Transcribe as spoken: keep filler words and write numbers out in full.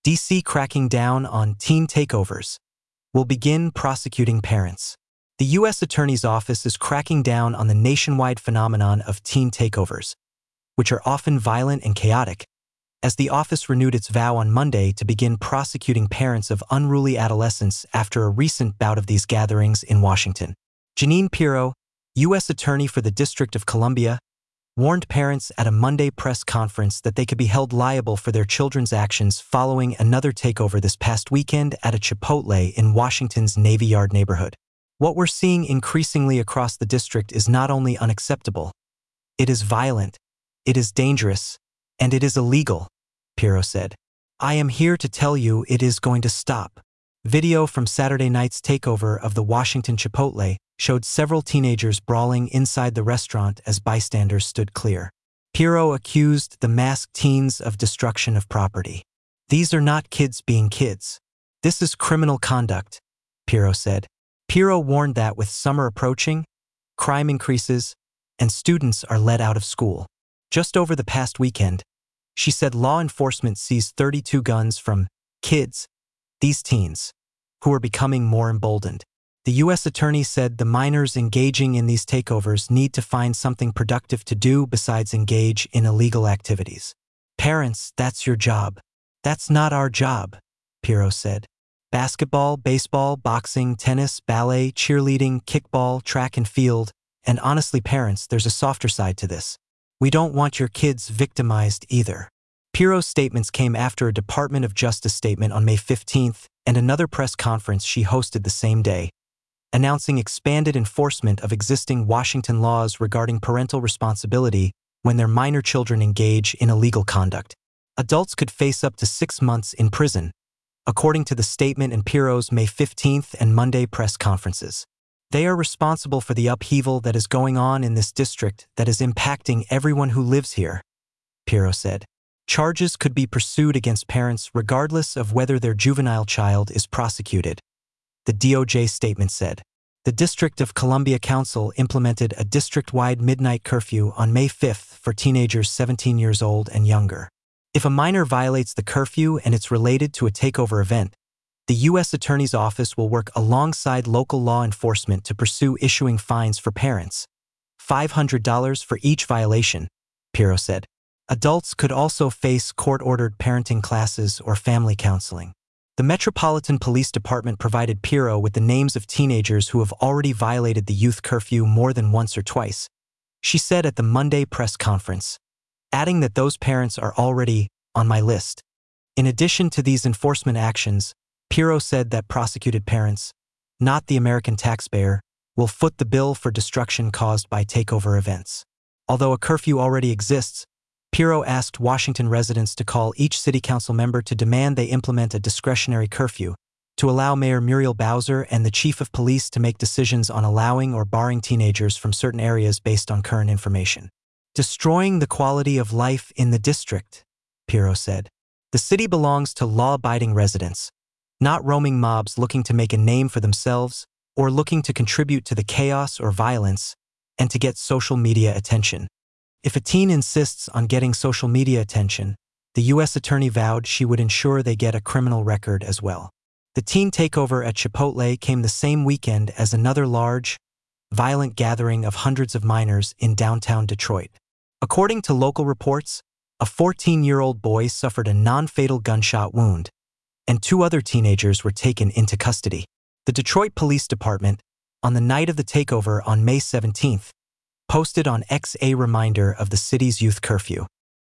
D C cracking down on teen takeovers. Will begin prosecuting parents. The U S Attorney's Office is cracking down on the nationwide phenomenon of teen takeovers, which are often violent and chaotic, as the office renewed its vow on Monday to begin prosecuting parents of unruly adolescents after a recent bout of these gatherings in Washington. Jeanine Pirro, U S Attorney for the District of Columbia, warned parents at a Monday press conference that they could be held liable for their children's actions following another takeover this past weekend at a Chipotle in Washington's Navy Yard neighborhood. What we're seeing increasingly across the district is not only unacceptable, it is violent, it is dangerous, and it is illegal, Pirro said. I am here to tell you it is going to stop. Video from Saturday night's takeover of the Washington Chipotle showed several teenagers brawling inside the restaurant as bystanders stood clear. Pirro accused the masked teens of destruction of property. These are not kids being kids. This is criminal conduct, Pirro said. Pirro warned that with summer approaching, crime increases, and students are let out of school. Just over the past weekend, she said law enforcement seized thirty-two guns from kids, these teens, who are becoming more emboldened. The U S Attorney said the minors engaging in these takeovers need to find something productive to do besides engage in illegal activities. Parents, that's your job. That's not our job, Pirro said. Basketball, baseball, boxing, tennis, ballet, cheerleading, kickball, track and field, and honestly, parents, there's a softer side to this. We don't want your kids victimized either. Pirro's statements came after a Department of Justice statement on May fifteenth and another press conference she hosted the same day, announcing expanded enforcement of existing Washington laws regarding parental responsibility when their minor children engage in illegal conduct. Adults could face up to six months in prison, according to the statement in Pirro's May fifteenth and Monday press conferences. They are responsible for the upheaval that is going on in this district that is impacting everyone who lives here, Pirro said. Charges could be pursued against parents regardless of whether their juvenile child is prosecuted, the D O J statement said. The District of Columbia Council implemented a district-wide midnight curfew on May fifth for teenagers seventeen years old and younger. If a minor violates the curfew and it's related to a takeover event, the U S Attorney's Office will work alongside local law enforcement to pursue issuing fines for parents. five hundred dollars for each violation, Pirro said. Adults could also face court-ordered parenting classes or family counseling. The Metropolitan Police Department provided Pirro with the names of teenagers who have already violated the youth curfew more than once or twice, she said at the Monday press conference, adding that those parents are already on my list. In addition to these enforcement actions, Pirro said that prosecuted parents, not the American taxpayer, will foot the bill for destruction caused by takeover events. Although a curfew already exists, Pirro asked Washington residents to call each city council member to demand they implement a discretionary curfew, to allow Mayor Muriel Bowser and the chief of police to make decisions on allowing or barring teenagers from certain areas based on current information. Destroying the quality of life in the district, Pirro said. The city belongs to law-abiding residents, not roaming mobs looking to make a name for themselves or looking to contribute to the chaos or violence and to get social media attention. If a teen insists on getting social media attention, the U S Attorney vowed she would ensure they get a criminal record as well. The teen takeover at Chipotle came the same weekend as another large, violent gathering of hundreds of minors in downtown Detroit. According to local reports, a fourteen-year-old boy suffered a non-fatal gunshot wound, and two other teenagers were taken into custody. The Detroit Police Department, on the night of the takeover on May seventeenth, posted on X a reminder of the city's youth curfew.